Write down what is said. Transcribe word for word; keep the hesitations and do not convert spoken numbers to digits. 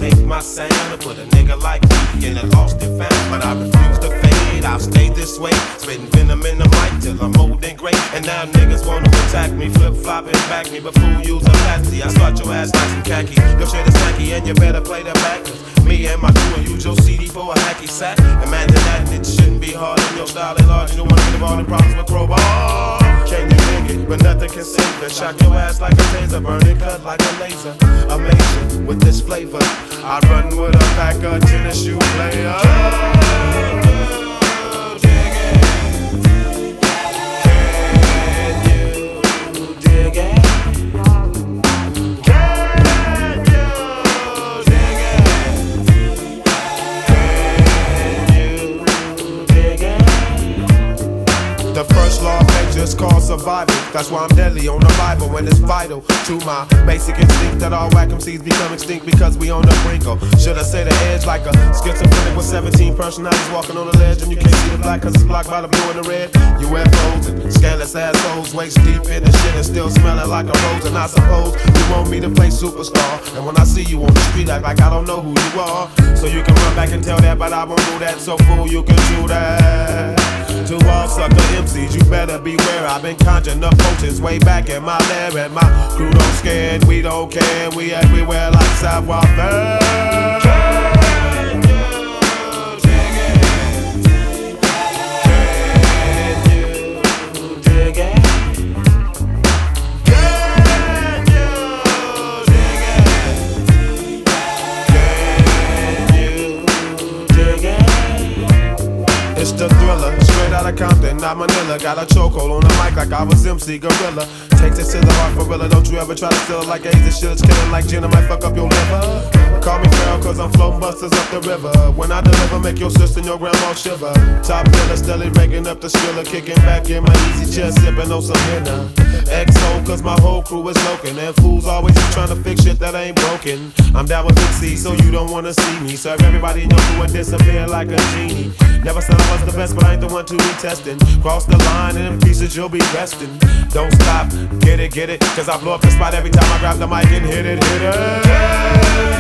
take my sound and put a nigga like me in a lost and found. But I refuse to fade, I'll stay this way, spitting venom in the mic till I'm old and great. And now niggas wanna attack me, flip flop and back me, but fool use a patsy. I start your ass like some khaki, your shit is tacky and you better play the back. Me and my crew use your C D for a hacky sack. Imagine that and it shouldn't be hard in your style is large. You don't wanna get involved in problems with crowbar. Can you dig it? But nothing can save it. Shock your ass like a taser, burning cut like a laser. Amazing with this flavor. I run with a pack of tennis shoe players. The first law of nature is called survival. That's why I'm deadly on the Bible, and it's vital to my basic instinct that all whack M Cs become extinct because we on the brink. Or should I say the edge, like a schizophrenic with seventeen personalities walking on the ledge, and you can't see the black cause it's blocked by the blue and the red. U F Os and scandalous assholes waist deep in the shit and still smelling like a rose. And I suppose you want me to play superstar, and when I see you on the street act like I don't know who you are. So you can run back and tell that, but I won't do that. So fool, you can do that. To all sucker M Cs, you better beware. I've been conjuring up potions way back in my lab, and my crew don't scared, we don't care. We everywhere like savoir faire. Can you dig it? Can you dig it? Can you dig it? Can you dig it? It's the Thriller, straight out of Compton, not Manila. Got a chokehold on the mic like I was M C Gorilla. Takes it to the heart for real. Don't you ever try to steal it like AIDS and shit. It's killing like gin, I might fuck up your liver. Call me Pharaoh cause I'm floating busters up the river. When I deliver, make your sister and your grandma shiver. Top killer, steadily raking up the skrilla. Kicking back in my easy chair, sipping on some henna. X O cause my whole crew is smoking. And fools always trying to fix shit that ain't broken. I'm down with Big C, so you don't wanna see me. Serve everybody in your crew and disappear like a genie. Never said I was the best, but I ain't the one to be testing. Cross the line and in pieces you'll be resting. Don't stop, get it, get it. Cause I blow up the spot every time I grab the mic and hit it, hit it.